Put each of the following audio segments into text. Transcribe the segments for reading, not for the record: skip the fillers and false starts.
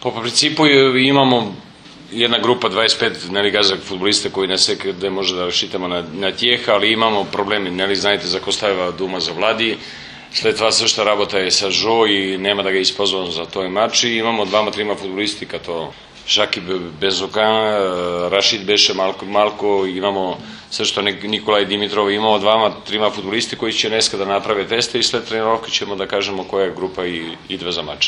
Po principu imamo jedna grupa 25 gazak futbolista koji ne sve gde može da rašitamo na tijeh, ali imamo problemi, знаете, за Костаева дума за Влади. След това същата работа е с Жо и няма да ги използвам за този матч. И имamo двама-трима футболисти като Шаки Безокан, Рашид беше малко, имamo също Николай Димитров, имamo двама-трима футболисти koji će днеска да направят теста и след тренировка ćemo да кажем коя група идва за матча.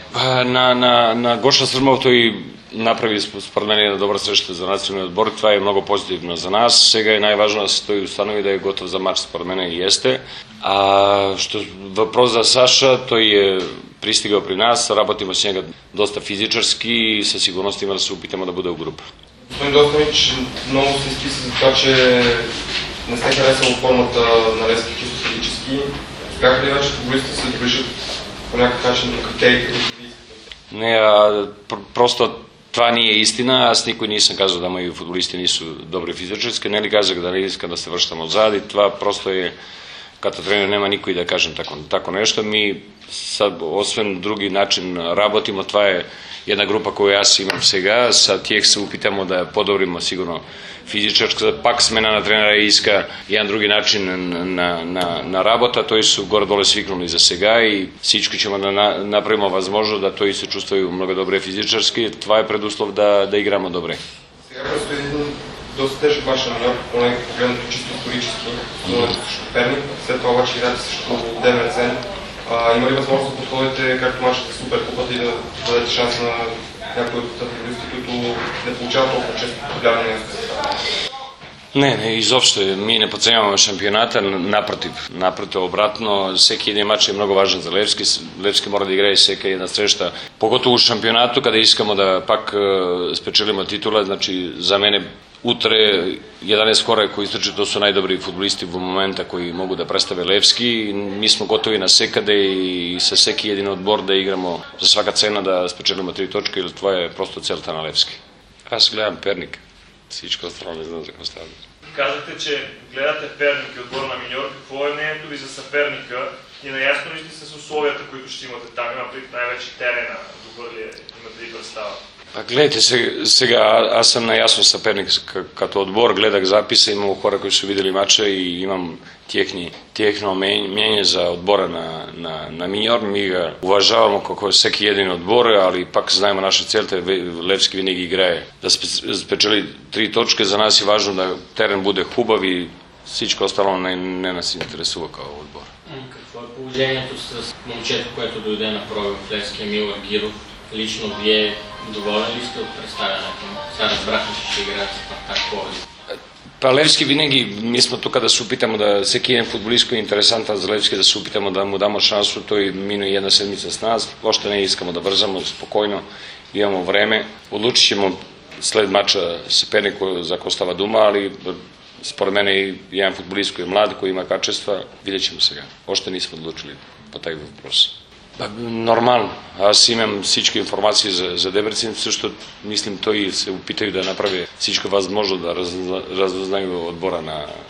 На Гоша Срмов той направи според мен една добра среща за националния отбор. Това е много позитивно за нас. Сега е най-важно да се той установи да е готов за матч, според мен и есте. Въпрос за Саша, той е пристигал при нас, работим с него доста физически и със сигурност има да се опитаме да бъде в група. Господин Достоевич, много се изписа за това, че не сте харесал формата на Левски чисто физически. Бяха ли вече футболистите се доближат по някакъв начин до критериите? Не, просто това не е истина. Аз никой не съм казал да мои футболисти не са добри физически. Не ли казах да не искам да се връщам отзад и това просто е като тренер няма никой да кажем тако нещо. Ми освен други начин работим, това е една група коя аз имам сега. С тях се опитamo да подобрим сигурно физическа. Пак смена на тренера иска jedan други начин на работа. Той са горе-долу свикнали за сега и всички ćemo да направим възможно да той се чувства много добре физически. Това е предуслов да играем добре. Сега предстои един доста тежък мач на Нью-Йорк, поне погледнато чисто исторически, срещу Перник, след това обаче играете срещу Дебрецен. Има ли възможност да подходите както мачът с Суперкупата и да дадете шанс на някои от футболисти, които не получават толкова често популярни място? Не, изобщо. Ми не подценяваме шампионата, напротив, обратно. Всеки един матч е много важен за Левски. Левски мора да играе всека една среща. Поготово у шампионату, къде искаме да пак спечелим титула, значи за мене утре 11 хора koji ističu to su najdobriji futbolisti u momenta koji mogu da predstave Levski. Mi smo gotovi na sekade i sa всеки един отбор да играмо за всяка цена да спечелим 3 точки, или това е просто целта на Левски. Аз гледам Перник. Всичко останало не знам за какво става. Казахте, че гледате Перник и отбора на Миньор. Какво е мнението ви за съперника и наясно ли сте с условията, които ще имате там? Има предвид най-вече терена. Добър ли е? Имате ли представа? Гледайте, сега аз съм наясно съперник като отбор, гледах записа, имало хора, които са видели матча и имам тяхно мнение за отбора на Миньор. Ми ga уважавamo kako всеки един отбор, ali пак знаем наша целта, Левски винаги играе да спечели 3 точки. За нас е важно да терен буде хубав и всичко останало не нас интересува като отбор. Какво е положението с момчето, което дойде на проби в Левски, Емил Аргиров? Лично вие доволен ли сте от представянето? Сега разбрахме, че ще играят с Спартак Пловдив. Па Левски винаги, ми сме тук да се опитаме да, всеки един футболист, който е интересантен за Левски, да се опитаме да му даме шанс. Той мина една седмица с нас, още не искаме да бързаме, спокойно, имаме време. Отлучиме след матча съперник, за какво става дума, али според мен е един футболист, който е млад, който има качества, видячим сега. Още не сме отлучили по този въпрос. Нормално. Аз имам всички информации за Дебрецен. Също мислим, той се опитах да направи всичко възможно да разузнае отбора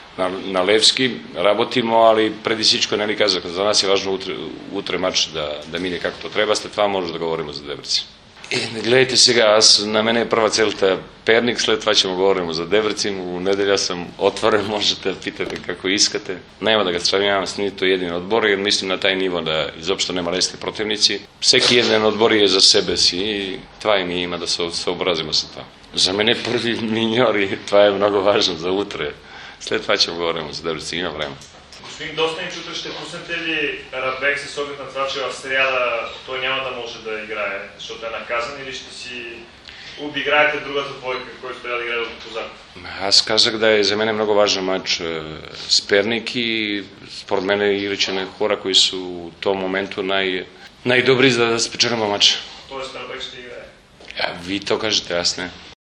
на Левски. Работим, али преди всичко, нали казах, за нас е важно утре матч да мине както трябва. След това може да говорим за Дебрецен. Гледайте сега, на мен е първа целта Перник, след това ще му говорим за Дебрецен. У неделя съм отворен, можете да питате како искате. Няма да го сравнявам с нито един отбор, jer mislim на taj ниво да изобщо нема лесни противници. Всеки един отбор е за себе си и това и ние има да се съобразим с това. За мен е първи Миньор и това е много важно за утре. След това ще говорим за Дебрецен, има време. Господин Достоевич, утре ще пуснете ли Радбек с оглед на това, че в сряда той няма да може да играе, защото е наказан, или ще си обиграете другата двойка, който трябва да играе от Козаков? Аз казах да е за мен много важен матч с Перник и според мен е играчи хора, които са в този момент най-добри за да спечелим матч. Тоест Радбек ще играе? Вие то кажете, аз не.